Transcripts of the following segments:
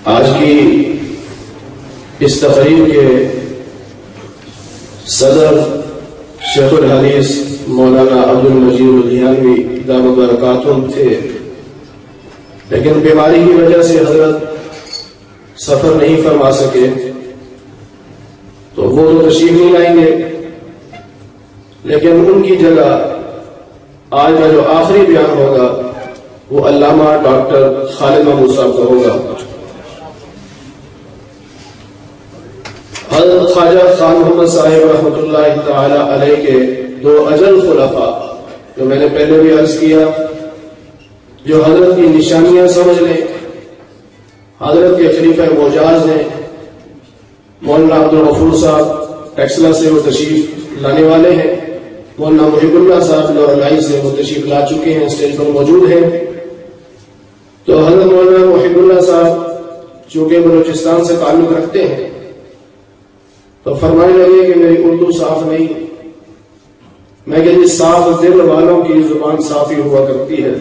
آج کی اس تقریب کے صدر شیخ الحدیث مولانا عبد المجید الدھیانوی دامت برکاتہم تھے، لیکن بیماری کی وجہ سے حضرت سفر نہیں فرما سکے، تو وہ تو تشریف نہیں لائیں گے، لیکن ان کی جگہ آج کا جو آخری بیان ہوگا وہ علامہ ڈاکٹر خالد محمود صاحب کا ہوگا۔ حضرت خواجہ خان محمد صاحب رحمۃ اللہ تعالی علیہ کے دو اجل خلفاء، جو میں نے پہلے بھی عرض کیا، جو حضرت کی نشانیاں سمجھ لیں، حضرت کے خلیفہ معجاز ہیں، مولانا عبد الغفور صاحب ٹیکسلا سے وہ تشریف لانے والے ہیں، مولانا محب اللہ صاحب لورالائی سے وہ تشریف لا چکے ہیں، اسٹیج پر موجود ہیں۔ تو حضرت مولانا محب اللہ صاحب چونکہ بلوچستان سے تعلق رکھتے ہیں، تو فرمانے لگے کہ میری اردو صاف نہیں، میں کہ جس صاف دل والوں کی زبان صاف ہی ہوا کرتی ہے۔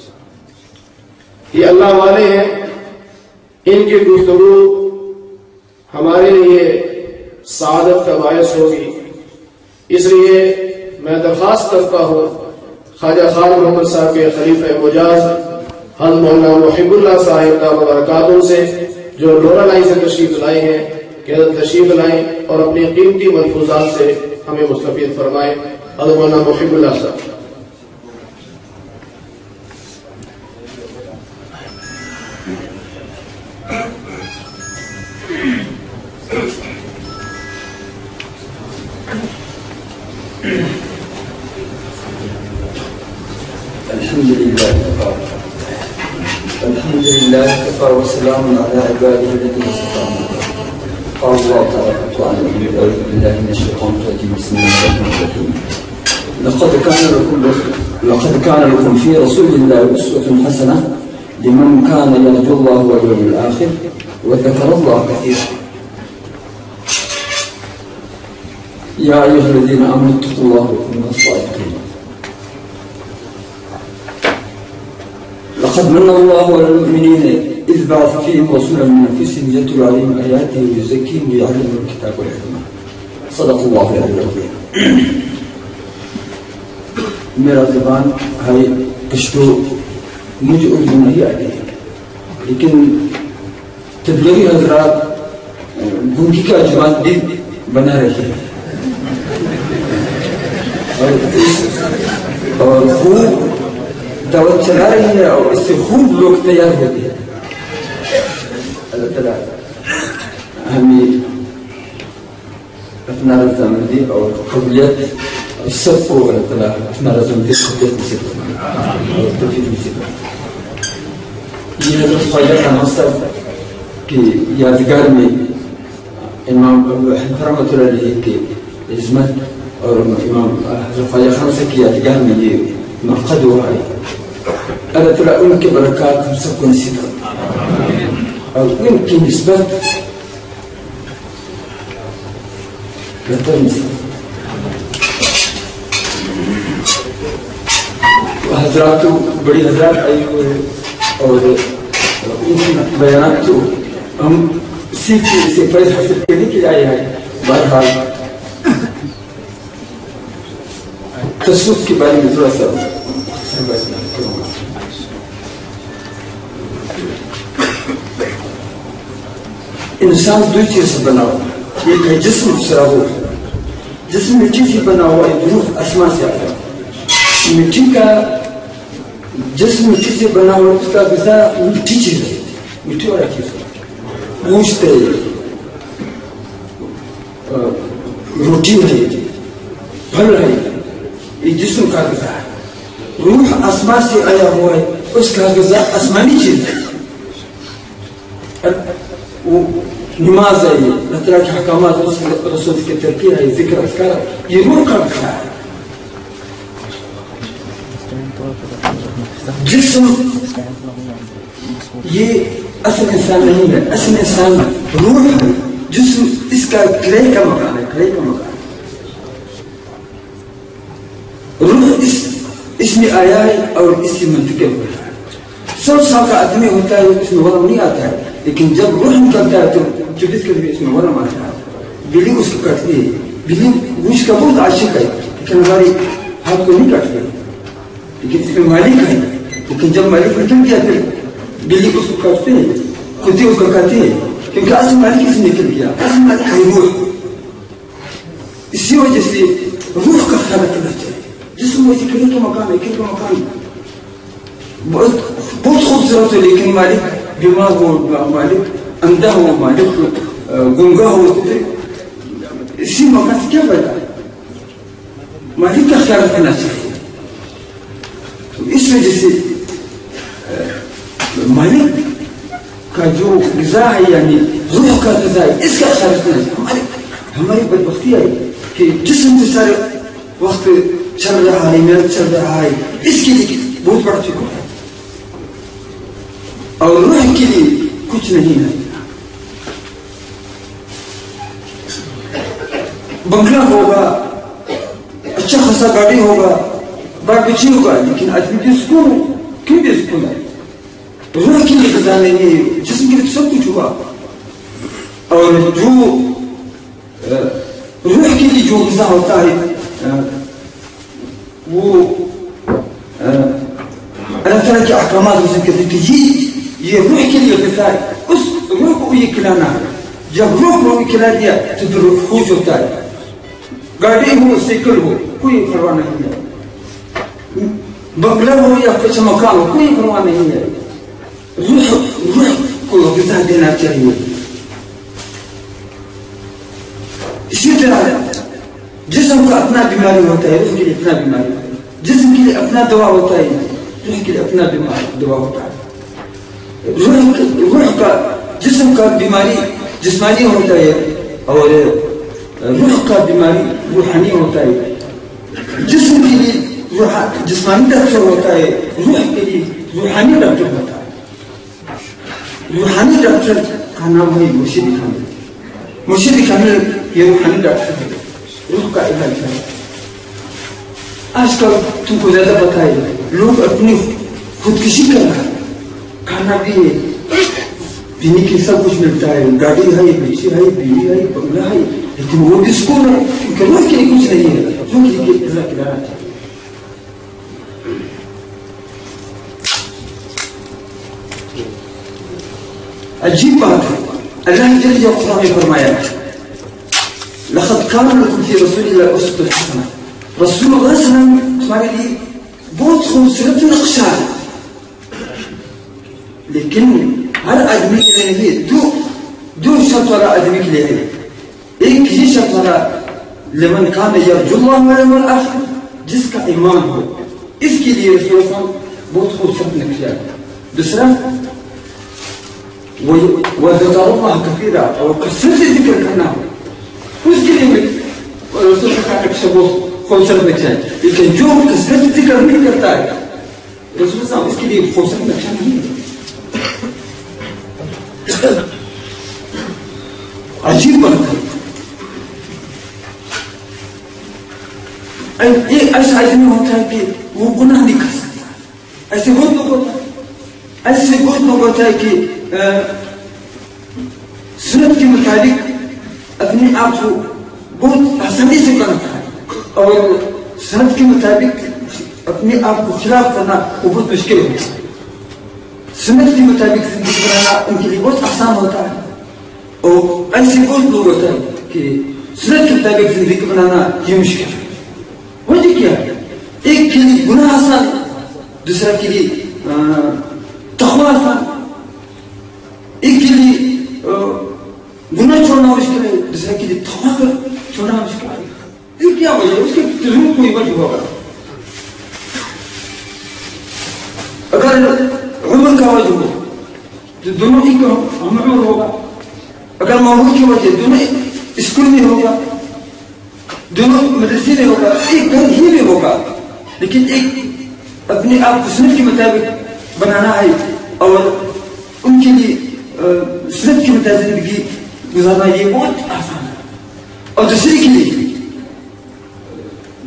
یہ اللہ والے ہیں، ان کی گفتگو ہمارے لیے سعادت کا باعث ہوگی، اس لیے میں درخواست کرتا ہوں خواجہ خان محمد صاحب کے خلیفہ مجاز حضرت مولانا محب اللہ صاحب کا برکاتوں سے، جو لورالائی سے تشریف لائے ہیں، کہ تشریف لائیں اور اپنی قیمتی ملفوظات سے ہمیں مستفید فرمائیں۔ حضرت مولانا محب اللہ صاحب۔ الحمد لله كفى وسلام على عباده الذين اصطفى. قال الله تبارك وتعالى: أعوذ بالله من الشيطان الرجيم. بسم الله الرحمن الرحيم. لقد كان لكم في رسول الله أسوة حسنة لمن كان يرجو الله واليوم الآخر وذكر الله كثيرا. يا أيها الذين آمنوا اتقوا الله وكونوا صادقين. لقد من الله على المؤمنين إذ بعث فيهم رسولا من أنفسهم يتلو عليهم آياته ويزكيهم ويعلمهم الكتاب والحكمة. صدق الله العلي العظيم. میرا زبان ہے پشتو، مجھے اردو نہیں آتی ہے، لیکن تبلیغی حضرات گنگی کا جوان دل بنا رہے ہیں اور خوب دعوت چلا رہی ہے، اور اس سے خوب لوگ تیار ہوتے ہیں۔ اللہ تعالیٰ ہمیں اپنا رضامندی اور قبولیت اور سب کو اللہ تعالیٰ اپنا رضامندی قبولیت نصیب فرمائے اور توفیق نصیب فرمائے۔ یہ حضرت خواجہ خان صاحب کی یادگار میں امام ابو حنیفہ رحمۃ اللہ علیہ کی عظمت اور امام حضرت خواجہ خان صاحب کی یادگار میں یہ مرقد ہوا ہے۔ اللہ تعالیٰ ان کے برکات ہم سب کو نصیب فرمائے اور ان کی نسبت حضرات تو بڑی حضرات آئی ہوئے اور ان کی بیانات تو ہم سیکھ سے فیض حاصل کرنے کے لیے آئے ہیں۔ بہرحال تصوف کے بارے میں تھوڑا سا کروں گا۔ انسان دو چیز سے بنا ہوا، ایک ہے جسم، دوسرا روح۔ جسم مٹی سے بنا ہوا ہے، روح آسمان سے آتا ہے۔ مٹی کا جسم مٹی سے بنا ہوا، اس کا غذا مٹی چیز ہے، مٹی والا چیز ہے، گوشت ہے، روٹی ہے، پھل ہے، یہ جسم کا غذا ہے۔ روح آسمان سے آیا ہوا ہے، اس کا غذا آسمانی چیز ہے۔ وہ نماز ہے، یہ اللہ تعالیٰ کے حکامات، رسول کے ترکیہ ہے، ذکر اذکار، یہ روح کا غذا ہے۔ جسم یہ اصل انسان نہیں ہے، اصل انسان روح ہے۔ جسم اس کا کرے کا مکان ہے، کرے کا مکان ہے۔ روح اس میں آیا ہے اور اس کی منتقل ہو رہا ہے۔ 100 سال کا آدمی ہوتا ہے اس میں ورم نہیں آتا ہے، لیکن جب روح نکلتا ہے تو 24 کے بھی اس میں ورم آتا ہے. بلی اس کو کٹتی ہے، بلی گوشت کا بہت عاشق ہے لیکن ہماری ہاتھ کو نہیں کٹتی، لیکن اس میں مالک ہے. لیکن جب مالک نکل گیا پھر بلی اس کو کٹتے ہیں، کتے اس کو کہتے ہیں، کیونکہ اصل مالک سے نکل گیا. اصل مالک ہے روح. اسی وجہ سے روح کا خیال رکھنا چاہیے. جسم ویسے کھڑی کا مکان ہے، کھڑی کا مکان بہت خوبصورت ہے، لیکن مالک بیمار ہو، مالک اندھا ہو، مالک گنگا ہو، اسی مکان سے کیا فائدہ؟ مالک کا خیال رکھنا چاہیے. تو اس وجہ سے مالک کا جو غذا ہے یعنی روح کا غذا ہے، اس کا خیال رکھنا چاہیے. ہماری بدبختی ہے کہ جسم سے سارے وقت چل رہا ہے، محنت چل رہا ہے، اس کے لیے بہت بڑھ چکا ہے اور روح کے لیے کچھ نہیں ہے. بنگلہ ہوگا، اچھا خاصا گاڑی ہوگا، بال بچی ہوگا، لیکن آدمی کی سکون کیوں بھی سکون ہے؟ روح کے لیے غذا نہیں ہے، جسم کے لیے سب کچھ ہوا. اور جو روح کے لیے جو غذا ہوتا ہے وہ اللہ تعالیٰ کے احکامات اسے کہتے ہیں کہ یہ روح کے لیے غذا ہے، اس روح کو یہ کھلانا ہے. جب روح کو کھلا دیا تو پھر روح خوش ہوتا ہے. گاڑی ہو، سائیکل ہو، کوئی پرواہ نہیں ہے. بنگلہ ہو یا کچھ مکان ہو، کوئی پرواہ نہیں ہے. روح کو غذا دینا چاہیے. اسی طرح جسم کا اپنا بیماری ہوتا ہے، روح کے لیے اپنا بیماری ہوتا ہے. جسم کے لیے اپنا دوا ہوتا ہے، روح کے لیے اپنا دوا ہوتا ہے. روح کا جسم کا بیماری جسمانی ہوتا ہے اور روح کا بیماری روحانی ہوتا ہے. جسم کے لیے جسمانی ڈاکٹر ہوتا ہے، روح کے لیے روحانی ڈاکٹر ہوتا ہے. روحانی ڈاکٹر کا نام ہے مرشد کامل. مرشد کامل یہ روحانی ڈاکٹر ہے، روح کا علاج ہے. آج کل تم کو زیادہ پتا ہے لوگ اپنی خودکشی کر رہے ہیں. کھانا بھی ہے، پینے کے سب کچھ ملتا ہے، گاڑی ہے، بچے ہے، بیوی ہے، بنگلہ ہے، لیکن وہ بھی سکون ہے کیونکہ روح کے لیے کچھ نہیں ہے. روح کے لیے غذا کھلانا چاہیے. عجیب بات ہے، اللہ جل جلالہ قرآن میں فرمایا لقد كان لكم في رسول الله أسوة حسنة. رسول اللہ صلی اللہ علیہ وسلم تمہارے لیے بہت خوبصورت نقشہ ہے، لیکن ہر آدمی کے لیے نہیں. دو شرط والا آدمی کے لیے ہے. ایک یہ شرط والا لمن كان يرجو الله واليوم الآخر، جس کا ایمان ہو، اس کے لیے رسول اللہ بہت خوبصورت نقشہ ہے. دوسرا وذكر الله كثيرا، اور کثرت سے ذکر کرنا ہو، اس کے لیے رسول کا نقشہ بہت خوبصورت نقشہ ہے. لیکن جو کثرت سے ذکر نہیں کرتا ہے رسول صاحب اس کے لیے خوبصورت نقشہ نہیں ہے. عجیب بات ہے. ایک ایسا آدمی ہوتا ہے کہ وہ گناہ نہیں کر سکتا. ایسے بہت لوگ ہوتا ہے، ایسے بہت لوگ ہوتا ہے کہ سنت کے مطابق اپنے آپ کو بہت آسانی سے کرتا ہے اور سنت کے مطابق اپنے آپ کو خلاف کرنا وہ بہت مشکل ہوتا ہے. سنت کے مطابق زندگی بنانا ان کے لیے بہت آسان ہوتا ہے. اور ایسے بہت لوگ ہوتا ہے کہ سنت کے مطابق زندگی بنانا یہ مشکل ہے. وجہ کیا ہے؟ ایک کے لیے گناہ آسان، دوسرا کے لیے تقوی آسان. ایک کے لیے گناہ چھوڑنا مشکل ہے، دوسرا کے لیے تقوی چھوڑنا مشکل ہے. یہ کیا وجہ ہے؟ اس کی ضرور کوئی وجہ ہوگا. اگر عمر کا وجہ ہو تو دونوں ہی کا عمر ہوگا. اگر ماحول کی وجہ دونوں اسکول میں ہوگا، دونوں مدرسے میں ہوگا، ایک گھر ہی میں ہوگا. لیکن ایک اپنے آپ کو سنت کے مطابق بنانا ہے اور ان کے لیے سنت کے مطابق زندگی گزارنا یہ بہت آسان ہے. اور دوسری کے لیے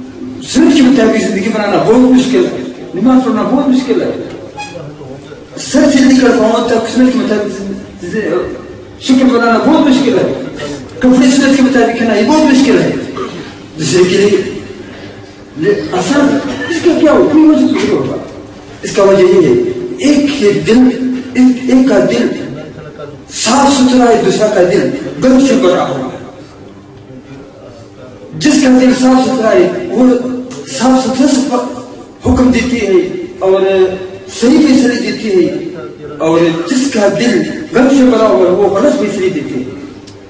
سنت کے مطابق زندگی بنانا بہت مشکل ہے. نماز پڑھنا بہت مشکل ہے، سر سے لے کر پاؤں تک سنت کے مطابق شکل بنانا بہت مشکل ہے. کپڑے سنت کے مطابق ہے یہ بہت مشکل ہے. دوسرے کے لیے آسان اس کا کیا ہو کوئی وجہ تو نہیں ہوگا. اس کا وجہ یہ ہے ایک کا دل صاف ستھرا ہے, دوسرا کا دل گند سے بھرا ہوا ہے. جس کا دل صاف ستھرا ہے وہ صاف ستھرا سے حکم دیتی ہے اور صحیح فیصلے دیتی ہے, اور جس کا دل گند سے بھرا ہوا ہے وہ غلط فیصلے دیتی ہے.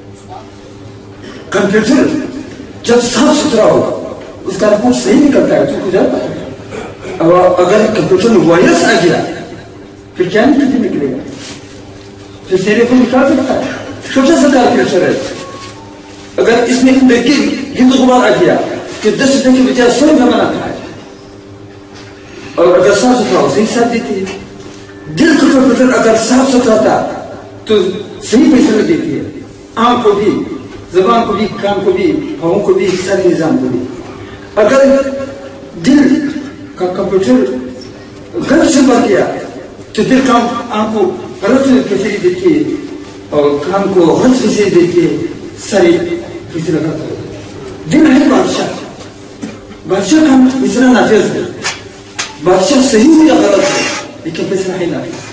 کمپیوٹر جب صاف ستھرا ہو اس کا رپورٹ صحیح نکلتا ہے تو جاتا ہے. اگر کمپیوٹر میں وائرس آ گیا پھر کیا نکلے گا؟ پھر تیرے کو نکال سکتا ہے. چھوٹا سا کمپیوٹر ہے, اگر اس میں گند غبار آ گیا کہ 10 روپے کے بجائے 100 روپے بناتا ہے, اور اگر صاف ستھرا ہو صحیح ساتھ دیتی ہے. دل کا کمپیوٹر اگر صاف ستھرا تھا تو صحیح فیصلے دیتی ہے. آنکھ کو بھی, زبان کو بھی, کان کو بھی, پاؤں کو بھی, سارے نظام کو بھی. اگر دل کا کمپیوٹر گند سے بھر گیا تو دل کا آنکھ کو غلط فیصلے دیتی ہے اور کان کو غلط فیصلے دیتی ہے. سارے فیصلے کرتا ہے. دل ہے بادشاہ, بادشاہ کا فیصلہ نافذ ہے. بادشاہ صحیح ہو یا غلط ہے لیکن فیصلہ ہے نافذ.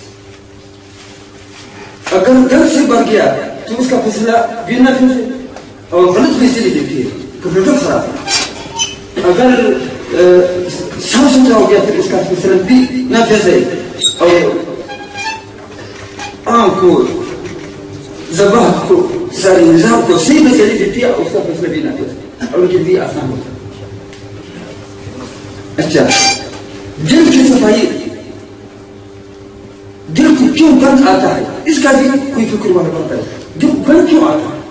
اگر گند سے بھر گیا تو اس کا فیصلہ بھی نافذ ہے اور غلط فیصلے دیتی ہے. کمپیوٹر خراب ہے. اگر صاف ستھرا ہو گیا پھر اس کا فیصلہ بھی نافذ ہے اور آنکھ کو, زبان کو, سارے نظام کو صحیح فیصلے دیتی ہے اور اس کا فیصلہ بھی نافذ ہے اور ان کے لیے آسان ہوتا ہے. اچھا, دل کی صفائی, دل کو کیوں گند آتا ہے اس کا بھی کوئی فکر والا پڑتا ہے. دل گند کیوں آتا ہے؟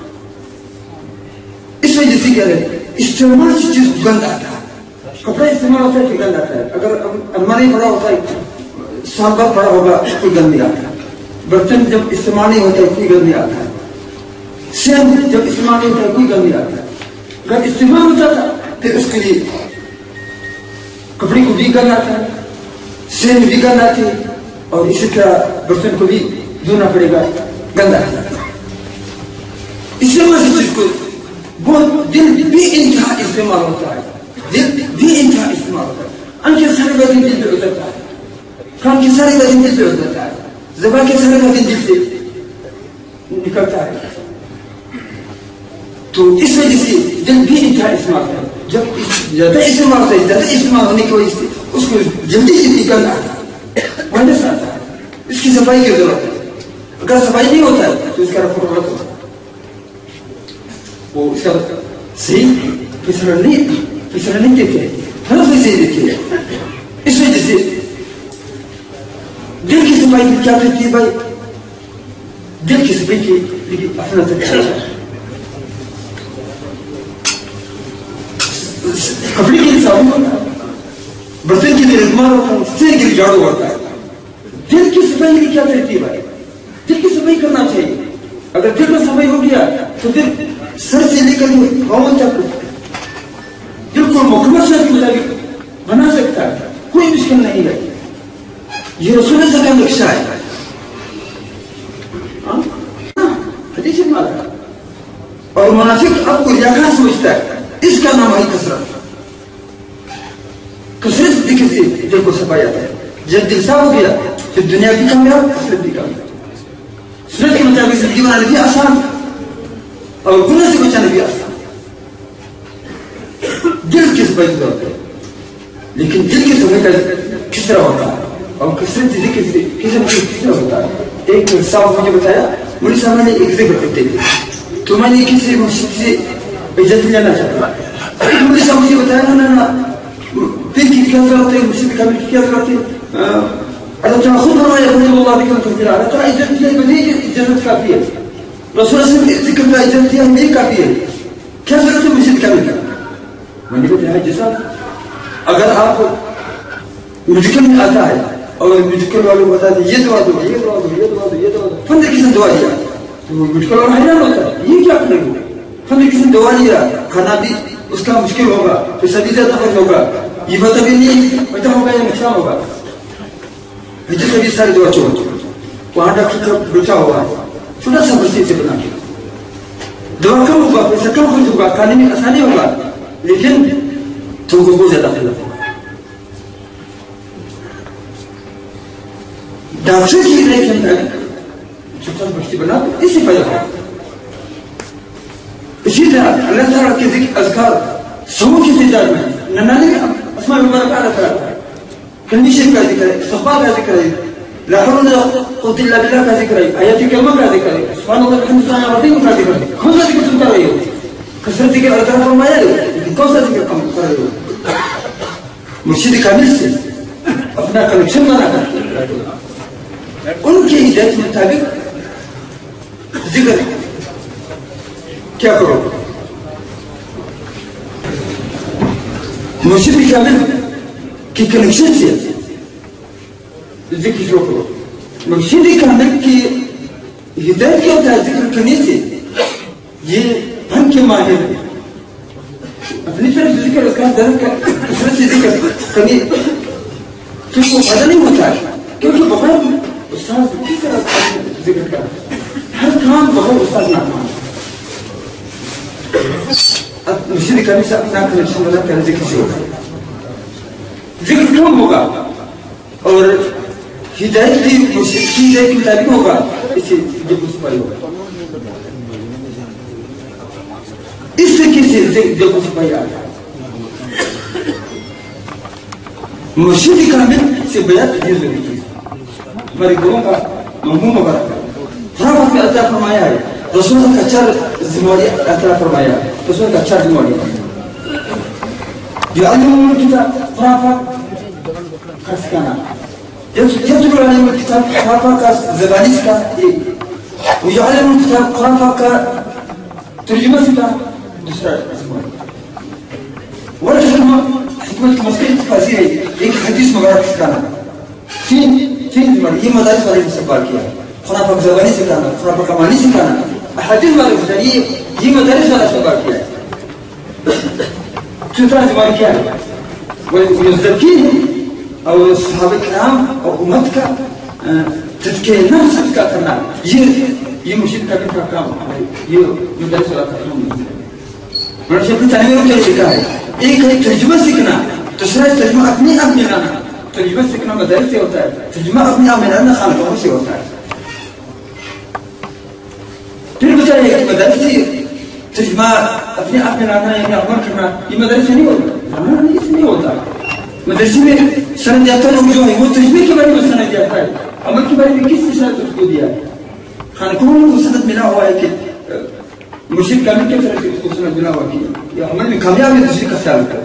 اس وجہ سے کیا ہے, استعمال سے چیز گند آتا ہے. کپڑا استعمال ہوتا ہے کہ گند آتا ہے. اگر الماری بڑا ہوتا ہے, سال بعد بڑا ہوگا کوئی گند نہیں آتا. برتن جب استعمال نہیں ہوتا ہے کوئی گند نہیں آتا ہے. سین جب استعمال نہیں ہوتا ہے کوئی گند نہیں آتا ہے. اگر استعمال ہوتا تھا پھر اس کے لیے کپڑے کو بھی گند آتا ہے, سین بھی گند آتی ہے, اور اسی طرح برتن کو بھی دھونا پڑے گا, گند آتا ہے. اس سے چیز کو بہت دل بھی انتہا استعمال ہوتا ہے. دل بھی انتہا استعمال ہوتا ہے. ان کے سارے وزن دل پہ اترتا ہے, کان کے سارے وزن دل پہ اترتا ہے, زبان کے سارے وزن دل سے نکلتا ہے. تو اس وجہ سے دل بھی انتہا استعمال ہوتا ہے. جب زیادہ استعمال ہوتا ہے, زیادہ استعمال ہونے کی وجہ سے اس کو جلدی جلدی کرنا آتا ہے, وائرس آتا ہے. اس کی صفائی کی ضرورت ہے. اگر صفائی نہیں ہوتا ہے تو اس کا رفع غلط ہوتا ہے, وہ اس کا صحیح فیصلہ نہیں دیتے ہیں, غلط فیصلے دیتے ہیں. اس وجہ سے دل کی صفائی کیا کرتی ہے بھائی؟ دل کی صفائی کی لیکن اپنا طریقہ ہے. کپڑے کے لیے صابن ہوتا ہے, برتن کے لیے رزمان ہوتا ہے, سر کے لیے جھاڑو ہوتا ہے. دل کی صفائی کی کیا کرتی ہے بھائی؟ دل کی صفائی کرنا چاہیے. اگر دل میں صفائی ہو گیا تو پھر سر سے لے کر پاؤں تک دل کو مکمل شرط کے مطابق بنا سکتا ہے, کوئی مشکل نہیں ہے. یہ رسول اللہ کا نقشہ ہے. حدیث مانا. اور منافق آپ کو ریاکار سمجھتا ہے, اس کا نام ہے کثرت. کثرت ذکر سے دل کو صفائی آتا ہے. جب دل صاف ہو گیا پھر دنیا بھی کامیاب, کثرت بھی کامیاب. سنت کے مطابق زندگی بنانا بھی آسان اور گناہ سے بچانا بھی آسان. دل کی صفائی ضرورت ہے, لیکن دل کی صفائی کا کس طرح ہوتا ہے اور کثرت ذکر سے کس طرح ہوتا ہے؟ ایک صاحب مجھے بتایا, مجھے صاحب نے ایک ذکر کرتے تھے تو میں نے کسی مسجد سے اجازت لینا چاہتا. ایک مجھے صاحب مجھے بتایا نا پھر کی کیا ضرورت ہے, مسجد کا کیا ضرورت ہے. اللہ تعالیٰ خود فرمایا اللہ بکم کثیرا, اللہ تعالیٰ اجازت دیا مجھے اجازت کافی ہے. رسول اللہ نے ذکر کا اجازت دیا مجھے کافی ہے, کیا ضرورت ہے مسجد کا ملتا. میں نے بتایا جیسا اگر آپ میڈیکل میں آتا ہے اور میڈیکل والوں کو بتاتے یہ دعا دو, یہ دعا دو, یہ دعا دو, یہ دعا دو, 15 قسم دعا دیا تو میڈیکل والا حیران ہوتا ہے یہ کیا کرے گا. 15 قسم دعا دیا, کھانا بھی اس کا مشکل ہوگا, پھر سبھی زیادہ خرچ ہوگا, یہ پتہ بھی نہیں پتہ ہوگا یا نقصان ہوگا. मुझे कभी सारे दो चोट वहाँ डॉक्टर का बचा हुआ है थोड़ा सा बस्ती से बना दवा कम होगा पैसा कम खर्च होगा खाने में आसानी होगा लेकिन तुमको बहुत ज्यादा खिला डॉक्टर की हिदायत के अंदर छोटा बस्ती बना इससे फायदा है इसी तरह अल्लाह ताला के जिक्र अज़कार समूह की तादाद में ननाने अस्मा मुबारक रखा है कंडीशन का जिक्र है सफा का जिक्र है ला हौला वला कुव्वता इल्ला बिल्लाह का जिक्र है आयत कलमा का जिक्र है सुभान अल्लाह वल्हम्दुलिल्लाह वज़ीम का जिक्र है कौन सा जिक्र तुम कर रहे हो कसरत जिक्र अल्लाह ताला फरमाया लेकिन कौन सा जिक्र कम कर रहे हो मुर्शिद कामिल से अपना कनेक्शन बना कर उनकी हिदायत के मुताबिक जिक्र क्या करो मुर्शिद कामिल की कनेक्शन से जिक्र शुरू करो मुर्शिद कामिल की हिदायत क्या होता है जिक्र करने से ये हम के माहिर अपनी तरफ जिक्र का दर्द का कसरत से जिक्र करने तो वो फायदा नहीं होता है क्योंकि बहुत उस्ताद किस तरह जिक्र कर हर काम बहुत उस्ताद ना मान अब मुर्शिद कामिल से अपना कनेक्शन बना कर जिक्र शुरू करो जिक्र कम होगा और हिदायत की हिदायत के मुताबिक होगा इससे जब उस पर होगा इस तरीके से जब उस पर आ मुर्शिद कामिल से बयात ये जरूरी है हमारे गुरुओं का ममहूम वगैरह फराफत में अल्लाह फरमाया है रसूल का चार जिम्मेवारी अल्लाह फरमाया रसूल का चार जिम्मेवारी يعلمون الكتاب فرافا كاسكانا يتلو عليهم الكتاب فرافا كزبانيسكا ويعلمون الكتاب فرافا كترجمة ولا حكمة كمسكين تفاسير هيك حديث مبارك كان فين هي مدارس عليه السبال كيا فرافا كزبانيسكا فرافا كمانيسكا أحاديث مبارك هي مدارس على السبال كيا تفرز مالكيان ويزكيهم أو الصحابة الكرام أو أمتك تذكير نفسك كنا يمشي كبير كلام يدرس ولا كلام مرة شكل تعليم كيف يكاي إيه ترجمة سكنا تشرح ترجمة أبني لنا ترجمة سكنا مدارس होता है ترجمة أبني لنا خالد ومشي होता है फिर बताइए मदरसे ترجمة अपने आप में लाना या अमल करना ये मदरसे नहीं होता नहीं इसमें नहीं होता मदरसे में सनद जाता लोग जो है वो तर्जुमे के बारे में सनद जाता है अमल के बारे में किसने सनद उसको दिया है खानकों में सनद मिला हुआ है कि मुर्शिद कामिल की तरफ से उसको सनद मिला हुआ कि ये अमल में कामयाब है दूसरे का ख्याल कर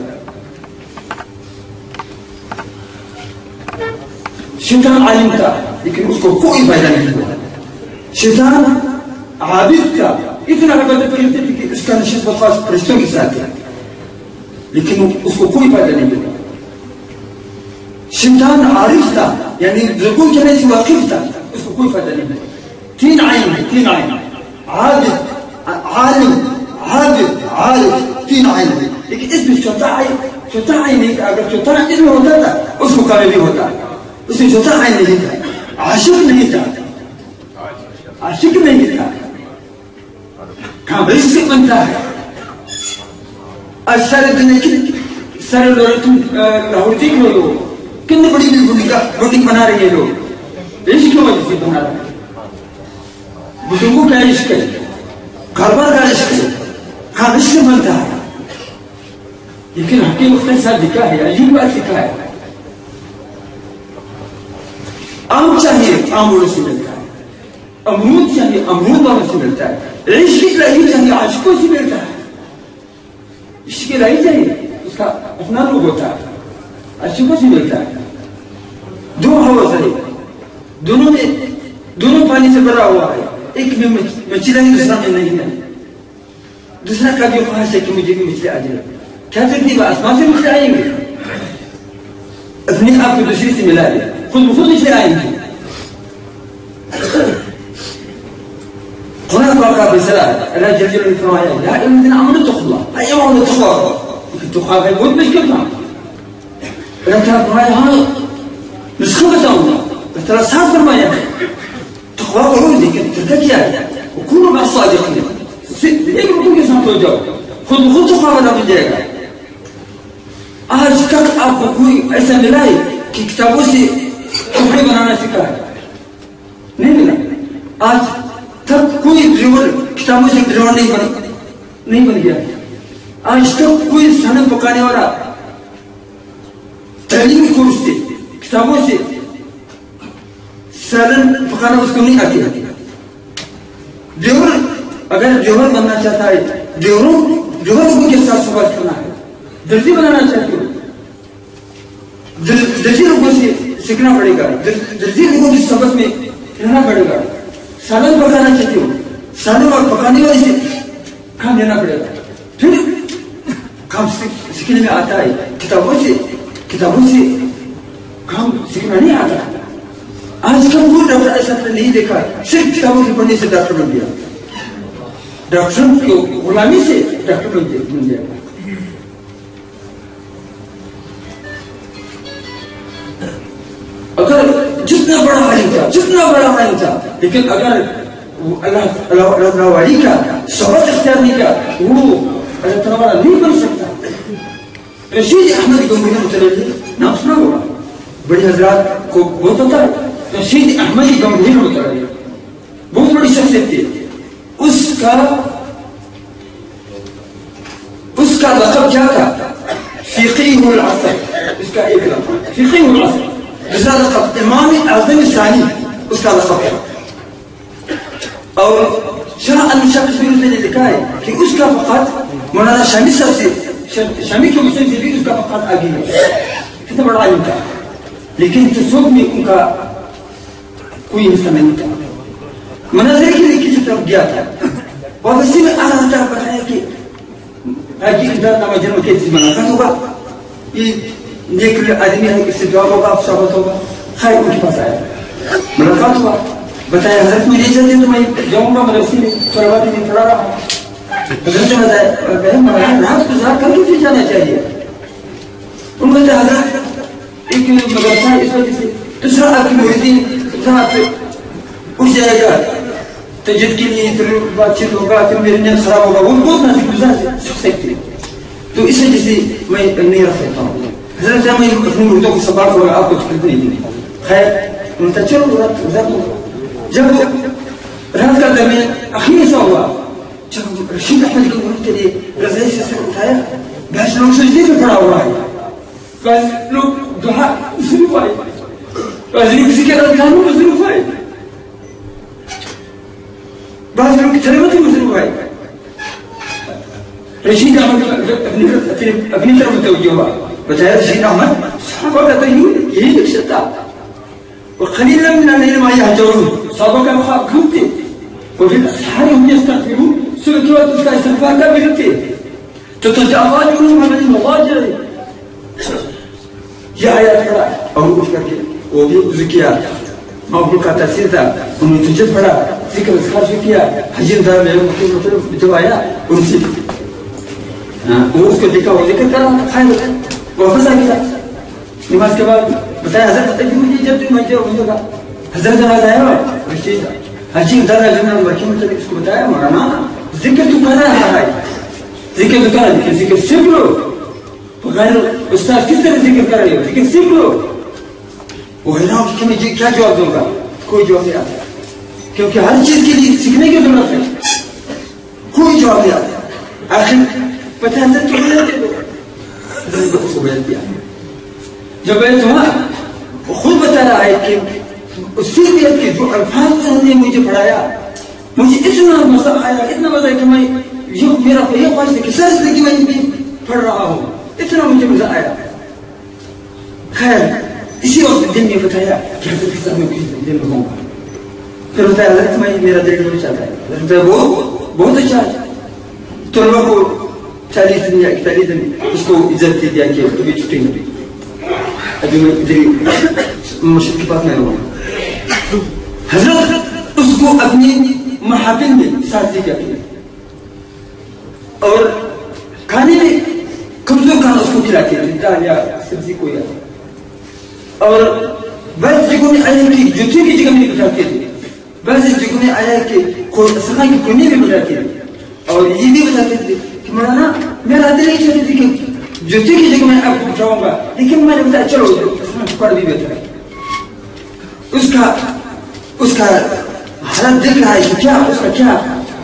शैतान आलिम था लेकिन उसको कोई फायदा नहीं हुआ शैतान आबिद था इतना इबादत करते थे कि इसका नशत वफास फरिश्तों के साथ है लेकिन उसको कोई फायदा नहीं मिला शैतान आरिफ था यानी बुजुर्गों के से वाकिफ था उसको कोई फायदा नहीं मिला तीन आइन आलिम आबिद आरिफ तीन आइन लेकिन इसमें चौथा आइन नहीं था अगर चौथा इल्म होता था उसको कामयाबी होता उसमें चौथा आइन नहीं था आशिक नहीं था कहाँ बड़ी बनता है आज सारे दुनिया की सारे लोग लाहौर देख लो लोग कितनी बड़ी बिल्डिंग बना रही है लोग इश्क की वजह से बना रहे हैं बुजुर्गों का इश्क है घरबार का इश्क है कहाँ इश्क बनता है लेकिन हकीम उसके साथ दिखा है अजीब बात दिखा है आम चाहिए आम वालों से मिलता है अमरूद चाहिए अमरूद वालों से मिलता है इश्क इलाही चाहिए आशिकों से मिलता है इश्क इलाही चाहिए उसका अपना रूप होता है आशिकों से मिलता है दो हवा से दोनों पानी से भरा हुआ है एक में मछली है दूसरा में नहीं है दूसरा का भी ख्वाहिश है कि मुझे भी मछली आ जाए क्या तरतीब आसमान से मछली आएंगे अपने आप को दूसरे से मिला दे खुद खुद से आएंगे هنا بقى بسرعة أنا جل الفرايا لا إننا عملوا تقوى أي عملوا تقوى تقوى غيبود مش كلها أنا كان فرايا هذا نسخة الله ترى صار فرمایا تقوا کرو لیکن ترکا کیا ہے وكونوا مع الصادقين ایک رکن کے ساتھ ہو جاؤ خود تقوا والا بن جائے گا. آج تک آپ کو کوئی ایسا ملا ہے کہ کتابوں سے کپڑے بنانا سکھا ہے؟ نہیں ملا. آج تک کوئی ڈرائیور کتابوں سے ڈرائیور نہیں بن گیا. آج تک کوئی کھانا پکانے والا تعلیمی کورس سے کتابوں سے سالن پکانا اس کو نہیں آتی. ڈرائیور اگر ڈرائیور بننا چاہتا ہے ڈرائیور لوگوں کے ساتھ سوال کرنا ہے. درزی بنانا چاہتے ہو درزی لوگوں سے سیکھنا پڑے گا. درزی لوگوں کی صحبت میں رہنا پڑے گا. سالن پکانا چاہتے ہو سالن اور پکانے والے سے کام لینا پڑے گا. پھر کام سیکھنے میں آتا ہے. کتابوں سے کام سیکھنا نہیں آتا. آج کل وہ ڈاکٹر ایسا نہیں دیکھا صرف کتابوں کے پڑھنے سے ڈاکٹر بن گیا. ڈاکٹر کی غلامی سے ڈاکٹر بن گیا. اگر جتنا بڑا عالم تھا لیکن اگر اللہ والی کا صحبت اختیار نہیں کیا وہ اللہ تعالیٰ والا نہیں بن سکتا. رشید احمد گنگوہی متعلق نام سنا ہوگا. بڑے حضرات کو بہت ہوتا ہے. رشید احمد گنگوہی متعلق بہت بڑی شخصیت تھی. اس کا لقب کیا تھا؟ فقیہ العصر. اس کا ایک لقب فقیہ العصر. دوسرا لقب امام اعظم ثانی اس کا لقب ہے. اور شرح المشاکل میں نے لکھا ہے کہ اس کا فقط مولانا شامی صاحب سے شامی کے مسلم سے بھی اس کا فقط آگے ہے. کتنا بڑا علم تھا لیکن تصوف میں ان کا کوئی حصہ نہیں تھا. مناظر کے لیے کسی طرف گیا تھا اور اسی میں آ رہا تھا. بتایا کہ حاجی ادارہ نامہ جنم کیسے ملاقات ہوگا. یہ نیک آدمی ہے اس سے جواب ہوگا صحبت ہوگا. خیر ان کے پاس آیا ملاقات ہوا. بتایا حضرت مجھے اجازت دیں تو میں جاؤں گا مدرسے میں طلباء کے لیے پڑھا رہا ہوں. حضرت نے بتایا مولانا رات گزار کر کے جانا چاہیے. ان کو حضرت ایک مدرسہ اس وجہ سے دوسرا آپ کی مریدین رات اٹھ جائے گا تجد کے لیے پھر بات چیت ہوگا پھر میرے نیت خراب ہوگا. وہ بہت نازک مزاج سکتے تو اس وجہ سے میں نہیں رکھ سکتا ہوں. حضرت صاحب میں اپنی مردوں کو سباق ہوگا آپ کو تکلیف نہیں دی. خیر انہوں نے چلو رات گزار ہوگا. جب رات کا درمیان آخری ایسا ہوا جب رشید احمد کے ملک کے لیے رضائی سے سر اٹھایا بعض لوگ سجدے پہ پڑا ہوا ہے بعض لوگ دعا مصروف آئے بعض لوگ کسی کے رضانوں مصروف آئے بعض لوگ تلاوت میں مصروف آئے. رشید احمد اپنی طرف متوجہ ہوا. بتایا رشید احمد صحابہ کا تو یہی نقشہ تھا. وقليلا من الليل ما يهجرون. صحابہ کا مخاطب ہم تھے وفي الاسحار هم يستغفرون. صبح کے وقت اس کا استغفار کا بھی کرتے تتجافى جنوبهم عن المضاجع. یہ آیات پڑھا اور اٹھ کر کے وہ بھی ذکر کیا. محبوب کا تاثیر تھا. انہوں نے تجھے پڑھا ذکر اذکار سے کیا. حجین دار میں مطلب جب آیا ان سے وہ اس کو دیکھا وہ ذکر کر رہا تھا. واپس آ گیا نماز کے بعد. بتایا حضرت مجھے جب تم مجھے ہوگا حضرت نماز آیا ہوا رشید حجی دادا جنرل برکی مطلب اس کو بتایا مولانا ذکر تو کر رہا ہے ذکر تو کر رہا ہے ذکر سیکھ لو. بغیر استاد کس طرح ذکر کر رہے ہو ذکر سیکھ لو. وہ حیران کہ میں کیا جواب دوں گا. کوئی جواب نہیں آتا کیونکہ ہر چیز کے لیے سیکھنے کی ضرورت ہے. کوئی جواب نہیں آتا. آخر پتہ حضرت تو اس کو بیان کیا. جب بیان ہوا وہ خود بتا رہا ہے کہ اسی بیت کے جو الفاظ انہوں نے مجھے پڑھایا مجھے اتنا مزہ آیا اتنا مزہ کہ میں میرا یہ خواہش ہے کہ ساری زندگی میں بھی پڑھ رہا ہوں. اتنا مجھے مزہ آیا. خیر اسی وقت دل میں بتایا کہ حضرت کے سامنے کسی دل میں ہوں گا. پھر بتایا حضرت میں میرا دل نہیں چاہتا ہے. حضرت وہ بہت اچھا ہے. طلبہ کو 40 دن یا 41 دن اس کو عزت دے دیا کہ تو بھی چھٹی نہیں. ابھی میں ادھر مسجد کے پاس میں ہوں. حضرت اس کو اپنی محافل میں ساتھ لے جاتے ہیں اور کھانے میں کمزور کھانا اس کو کھلاتے ہیں دال یا سبزی کو یا. اور بس جگونی آیا کہ جوتی کی جگہ میں بٹھاتے تھے بس جگونی آیا کہ سخان کی کنی بھی بٹھاتے تھے اور یہ بھی بتاتے تھے کہ مولانا میرا دل نہیں چاہتی تھی کہ جوتی کی جگہ میں آپ کو بٹھاؤں گا لیکن میں نے بتایا چلو سخان ٹکڑ بھی بہتر ہے اس کا حالت دیکھ رہا ہے کہ کیا اس کا کیا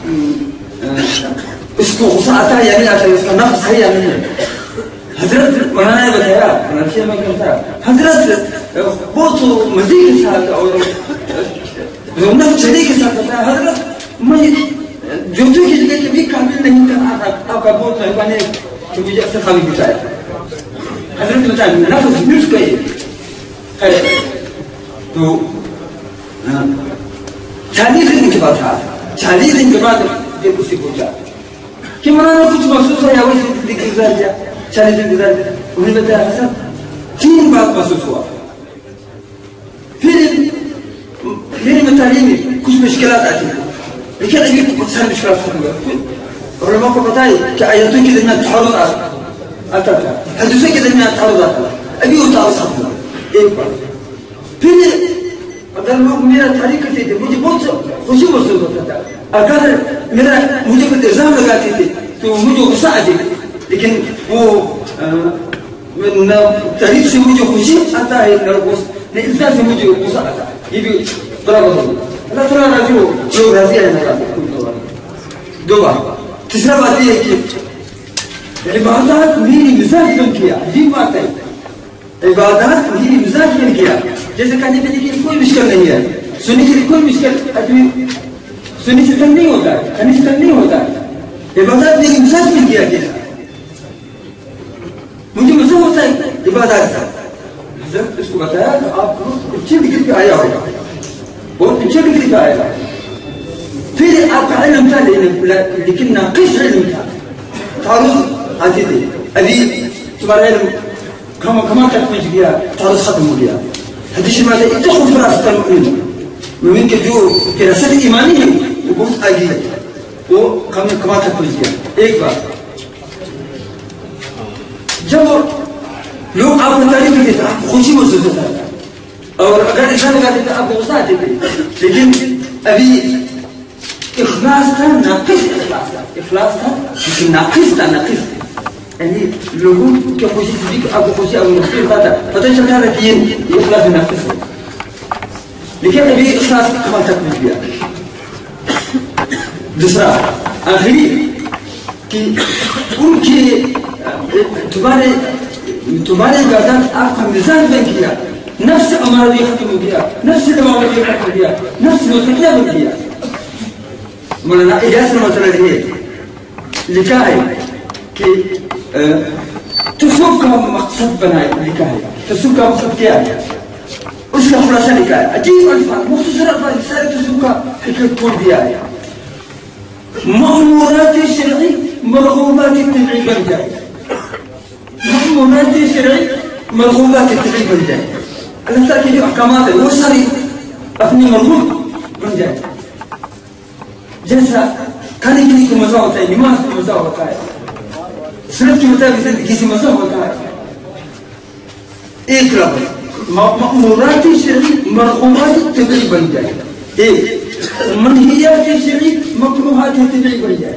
اس کو غصہ آتا ہے یا نہیں آتا ہے اس کا نفس ہے یا نہیں ہے حضرت مولانا نے بتایا منافیہ میں کہتا حضرت بہت مزے کے ساتھ اور رونق چڑھے کے ساتھ بتایا حضرت میں جوتی کی جگہ کبھی کامل نہیں کرنا آپ کا بہت مہربانی ہے کہ مجھے اکثر خالی بتایا حضرت نے بتایا نفس مٹ گئی خیر تو 40 دن کے بعد تھا 40 دن کے بعد جب اس سے پوچھا کہ مولانا کچھ محسوس ہے یا وہی زندگی گزار گیا 40 دن گزار گیا انہوں نے بتایا حضرت 3 بات محسوس ہوا پھر میری مطالعے میں کچھ مشکلات آتی ہیں لیکن ابھی بہت ساری مشکلات ختم ہوئے علماء کو پتا ہے کہ آیتوں کے درمیان تعارض آتا تھا حدیثوں کے درمیان تعارض آتا تھا ابھی وہ تعارض ختم ہوا ایک بار پھر اگر لوگ میرا تعریف کرتے تھے مجھے بہت خوشی محسوس ہوتا تھا اگر مجھے کوئی الزام لگاتے تھے تو مجھے غصہ آتی لیکن وہ تعریف سے مجھے خوشی آتا ہے نہ الزام سے مجھے غصہ آتا ہے یہ بھی برابر ہو اللہ تعالیٰ راضی ہو لوگ راضی ہے 2 بات تیسرا بات یہ ہے کہ عبادات میری مزاج بن کیا عجیب بات ہے عبادات میری مزاج بن کیا جیسے کہنے کے لیے کوئی مشکل نہیں ہے سننے کے لیے کوئی مشکل آدمی سننے سے تنگ نہیں ہوتا ہے کہنے سے تنگ نہیں ہوتا ہے عبادات میری مزاج بن کیا مجھے مزہ ہوتا ہے عبادات کا حضرت اس کو بتایا کہ آپ بہت اچھی ڈگری پہ آیا ہوگا بہت اچھی ڈگری پہ آیا پھر آپ کا علم تھا لیکن ناقص علم تھا تعارض آتے تھے ابھی تمہارا علم کھما تک پہنچ گیا تعارض ختم ہو گیا حدیث میں آتا ہے اتقوا فراست المؤمن مومن کے جو فراست ایمانی ہے وہ بہت آگے ہے وہ کما تک پہنچ گیا ایک بار جب لوگ آپ کو تعریف کرتے تھے آپ کو خوشی محسوس ہوتا تھا اور اگر انسان لگاتے تھے آپ کو غصہ آتے تھے لیکن ابھی اخلاص تھا ناقص اخلاص تھا لیکن ناقص تھا ناقص یعنی لوگوں کی خوشی تھی کہ آپ کو خوشی اور مشکل ہوتا تھا پتہ چلتا تھا کہ یہ اخلاص ناقص ہے لیکن ابھی اخلاص کمال تک پہنچ گیا دوسرا آخری کہ ان کے تمہارے عبادات آپ کا مزاج بن گیا نفس امارہ بھی ختم ہو گیا نفس دماغ بھی ختم ہو گیا نفس متقیہ بن گیا مولانا اجاز رحمۃ اللہ علیہ لکھا ہے کہ تصوف کا مقصد بنایا لکھا ہے تصوف کا مقصد کیا ہے اس کا خلاصہ لکھا ہے عجیب الفاظ مختصر الفاظ سارے تصوف کا حقیقت کھول دیا ہے مأمورات شرعی مرغوبات طبعی بن جائے مأمورات شرعی مرغوبات طبعی بن جائے اللہ تعالیٰ کے جو احکامات ہیں وہ ساری اپنی مرغوب بن جائے جیسا کھانے کے لیے مزہ ہوتا ہے نماز کا مزہ ہوتا ہے سنت کے مطابق زندگی سے مزہ ہوتا ہے ایک لفظ مأمورات شرعی مرغوبات طبعی بن جائے ایک منہیات شرعی مکروہات طبعی بن جائے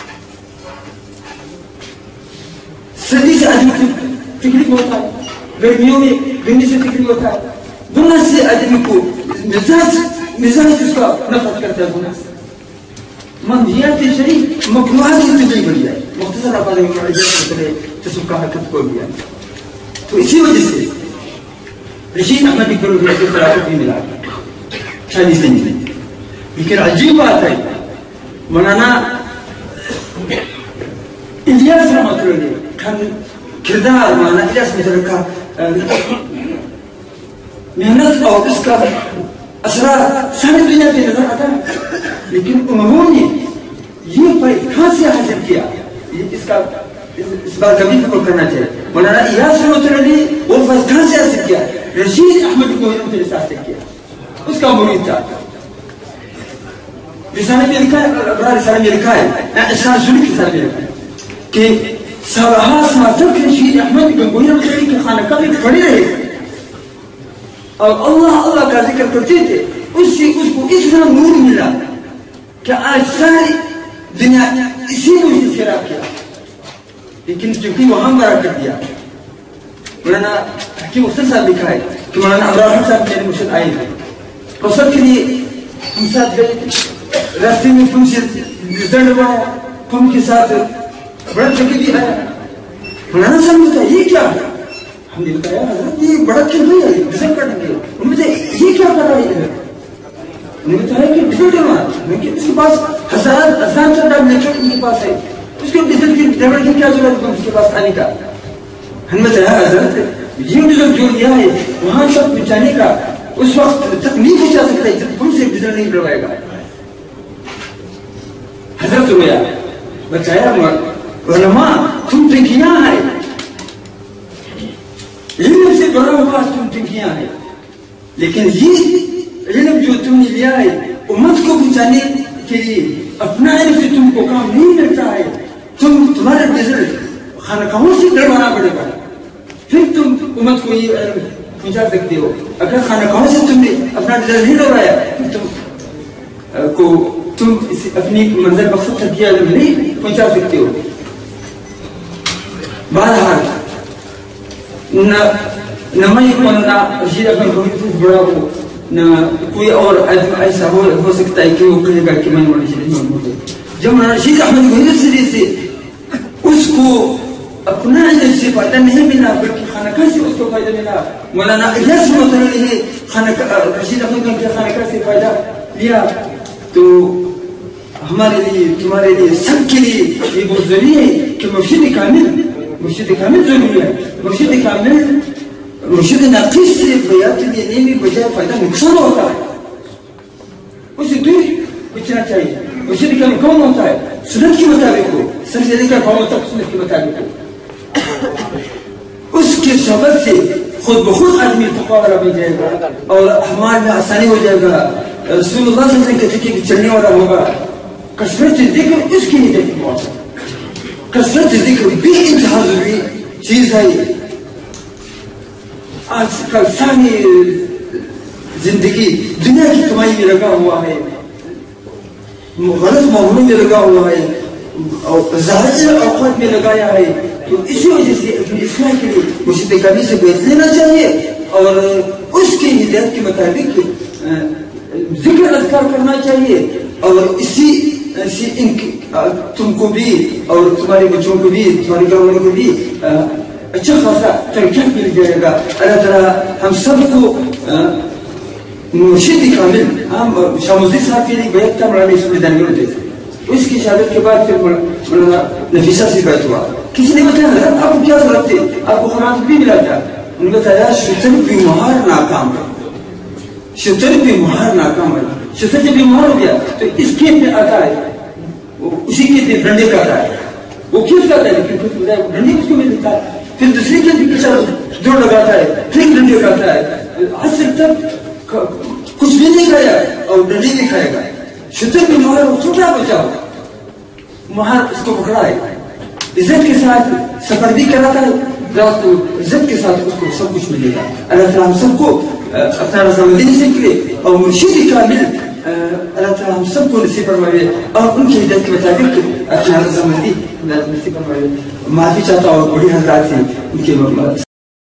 سردی سے آدمی تکلیف ہوتا ہے گرمیوں میں گرمی سے تکلیف ہوتا ہے گناہ سے آدمی کو مزاج اس کا نفرت کرتا ہے گناہ سے منہیات شرعی مکروہات طبعی بن جائے مختصر الفاظ میں تصوف کا حقیقت کھول دیا تو اسی وجہ سے رشید احمد اقبال کی خلافت بھی ملا 40 دن میں لیکن عجیب بات ہے مولانا الیاس رحمۃ اللہ علیہ کردار مولانا الیاس کا محنت اور اس کا اثرات ساری دنیا پہ نظر آتا ہے لیکن انہوں نے یہ کہاں سے حاصل کیا اس بات کا بھی فکر کرنا چاہیے مولانا الیاس رحمۃ اللہ علیہ وہ فیض کہاں سے حاصل کیا رشید احمد کو حاصل کیا اس کا مرید تھا رسالے میں لکھا ہے رسالے میں لکھا ہے اشار سنی کی رسالے میں لکھا ہے کہ سالہ سال تک رشید احمد گنگوئی رحمۃ اللہ علیہ کے خانقاہ میں پڑے رہے اور اللہ کا ذکر کرتے تھے، اس سے اس کو اتنا نور ملا کہ آج ساری دنیا اسی میں سے خراب کیا، لیکن چونکہ وہاں مرا کر دیا۔ مولانا حکیم اختر صاحب لکھا ہے کہ مولانا ابراہیم صاحب میرے مرشد آئے تھے، قصر کے لیے ہم ساتھ گئے، راستے میں پن سے زنڈ بڑھا، پن کے ساتھ بڑا چکی بھی آیا۔ مولانا صاحب نے کہا یہ کیا ہے؟ ہم نے بتایا حضرت یہ بڑا کیوں نہیں ہے ڈیزائن کرنے کے، انہوں نے بتایا یہ کیا کر رہا ہے؟ انہوں نے بتایا کہ ڈیزل ڈلوانا، میں کہ اس کے پاس ہزار چندہ میٹرک ان کے پاس ہے، اس کے ڈیزل کی ڈرائیور کی کیا ضرورت ہے اس کے پاس آنے کا؟ ہم نے بتایا حضرت یہ ڈیزل جو لیا ہے وہاں تک پہنچانے کا اس وقت تک نہیں پہنچا سکتا ہے جب تم سے ڈیزل نہیں ڈلوائے گا۔ حضرت رویا، بتایا علماء تم ٹنکیاں ہیں، علم سے بڑا ہوا تم ٹنکیاں ہیں، لیکن یہ علم جو تم نے لیا ہے امت کو پہنچانے کے لیے اپنا علم سے تم کو کام نہیں ملتا ہے، تمہارے ڈیزل خانقاہوں سے ڈلوانا پڑے گا، پھر تم امت کو یہ علم پہنچا سکتے ہو۔ اگر خانقاہوں سے تم نے اپنا ڈیزل نہیں ڈلوایا تم اپنی منزل مقصد تک یہ علم نہیں پہنچا سکتے ہو۔ بہرحال نہ میں نہ رشید احمد گوئی بڑا ہو، نہ کوئی اور ایسا ہو سکتا ہے کہ وہ کہے گا کہ میں مولانا رشید احمد گوئی۔ جب مولانا رشید احمد گوئی سے اس کو اپنا علم سے فائدہ نہیں ملا بلکہ خانقاہ سے اس کو فائدہ ملا، مولانا الیاس محترم نے رشید احمد گوئی کے خانقاہ سے فائدہ لیا، تو ہمارے لیے تمہارے لیے سب کے لیے یہ بہت ضروری ہے کہ مرشد کامل ضروری ہے۔ مرشد ناقص سے بیات دینے میں بجائے فائدہ نقصان ہوتا ہے، اسے دور بچنا چاہیے۔ مرشد کامل کون ہوتا ہے؟ سنت کے مطابق ہو، سر کا قوم تک سنت کے مطابق ہو، اس کے صحبت سے خود بخود آدمی تقویٰ والا بن جائے گا اور اعمال میں آسانی ہو جائے گا۔ رسول اللہ صلی اللہ علیہ وسلم کے طریقے کے چلنے والا ہوگا۔ کثرت ذکر اس کی ہدایت کی بات ہے، کثرت ذکر بے انتہا ضروری چیز ہے۔ آج کل ساری زندگی دنیا کی کمائی میں لگا ہوا ہے، غلط معاملوں میں لگا ہوا ہے اور ظاہر اوقات میں لگایا ہے، تو اسی وجہ سے اپنی اصلاح کے لیے مرشد کامل سے بیعت لینا چاہیے اور اس کی ہدایت کے مطابق ذکر اذکار کرنا چاہیے، اور اسی تم کو بھی اور تمہارے بچوں کو بھی تمہارے گھر والوں کو بھی اچھا خاصا ترقیات مل جائے گا۔ اللہ تعالیٰ ہم سب کو مرشد کامل شاہ مزید صاحب کے لیے بیعت کا مولانا اس میدان میں دیتے، اس کی شہادت کے بعد پھر مولانا نفیسہ سے بیعت ہوا۔ کسی نے بتایا حضرت آپ کو کیا ضرورت تھی، آپ کو خراب بھی ملا تھا؟ انہوں نے بتایا شتر بیمار ناکام ہے، شتر بیمار ناکام ہے، شتر جب بیمار ہو گیا تو اس کے پہ آتا ہے، اسی کے پہ ڈنڈے کا آتا ہے، وہ کیوں کرتا ہے لیکن پھر ڈنڈے اس کو ملتا ہے، پھر دوسرے کے پیچھے دوڑ لگاتا ہے، پھر ڈنڈے کھاتا ہے، عصر تک کچھ بھی نہیں کھایا اور ڈنڈے بھی کھائے گا۔ شتر بیمار ہو، چھوٹا بچہ ہو، مہار اس کو پکڑا ہے، عزت کے ساتھ سفر بھی کراتا ہے، رات کو عزت کے ساتھ اس کو سب کچھ ملے گا۔ اللہ تعالیٰ ہم سب کو اپنا رضامندی نصیب کرے اور مرشد کامل اللہ تعالیٰ ہم سب کو نصیب فرمائے اور ان کی ہدایت کے مطابق اپنا رضامندی نصیب فرمائے۔ معافی چاہتا ہوں بڑی حضرات سے ان کے